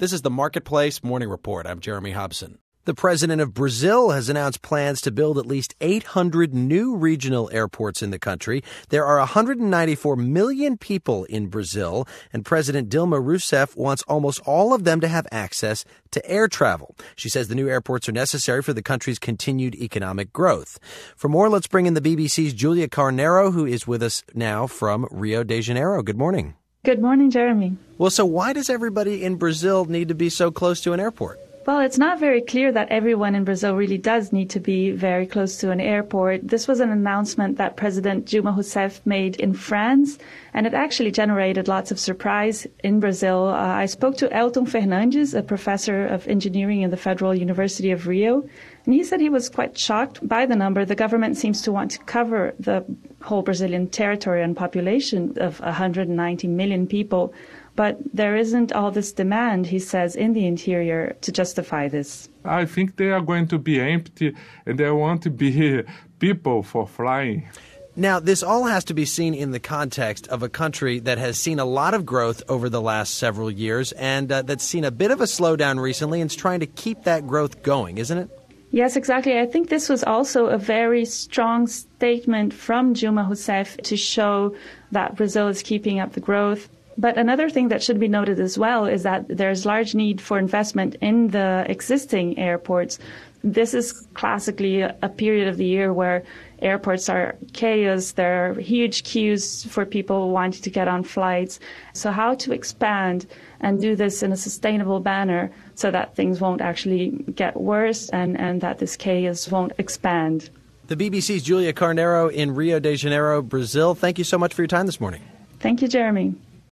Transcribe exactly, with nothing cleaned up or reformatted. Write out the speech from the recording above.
This is the Marketplace Morning Report. I'm Jeremy Hobson. The president of Brazil has announced plans to build at least eight hundred new regional airports in the country. There are one hundred ninety-four million people in Brazil, and President Dilma Rousseff wants almost all of them to have access to air travel. She says the new airports are necessary for the country's continued economic growth. For more, let's bring in the B B C's Julia Carneiro, who is with us now from Rio de Janeiro. Good morning. Good morning, Jeremy. Well, so why does everybody in Brazil need to be so close to an airport? Well, it's not very clear that everyone in Brazil really does need to be very close to an airport. This was an announcement that President Dilma Rousseff made in France, and it actually generated lots of surprise in Brazil. Uh, I spoke to Elton Fernandes, a professor of engineering in the Federal University of Rio, and he said he was quite shocked by the number. The government seems to want to cover the whole Brazilian territory and population of one hundred ninety million people. But there isn't all this demand, he says, in the interior to justify this. I think they are going to be empty and there won't be people for flying. Now, this all has to be seen in the context of a country that has seen a lot of growth over the last several years and uh, that's seen a bit of a slowdown recently and is trying to keep that growth going, isn't it? Yes, exactly. I think this was also a very strong statement from Dilma Rousseff to show that Brazil is keeping up the growth. But another thing that should be noted as well is that there's large need for investment in the existing airports. This is classically a, a period of the year where airports are chaos. There are huge queues for people wanting to get on flights. So how to expand and do this in a sustainable manner so that things won't actually get worse and, and that this chaos won't expand. The B B C's Julia Carneiro in Rio de Janeiro, Brazil. Thank you so much for your time this morning. Thank you, Jeremy.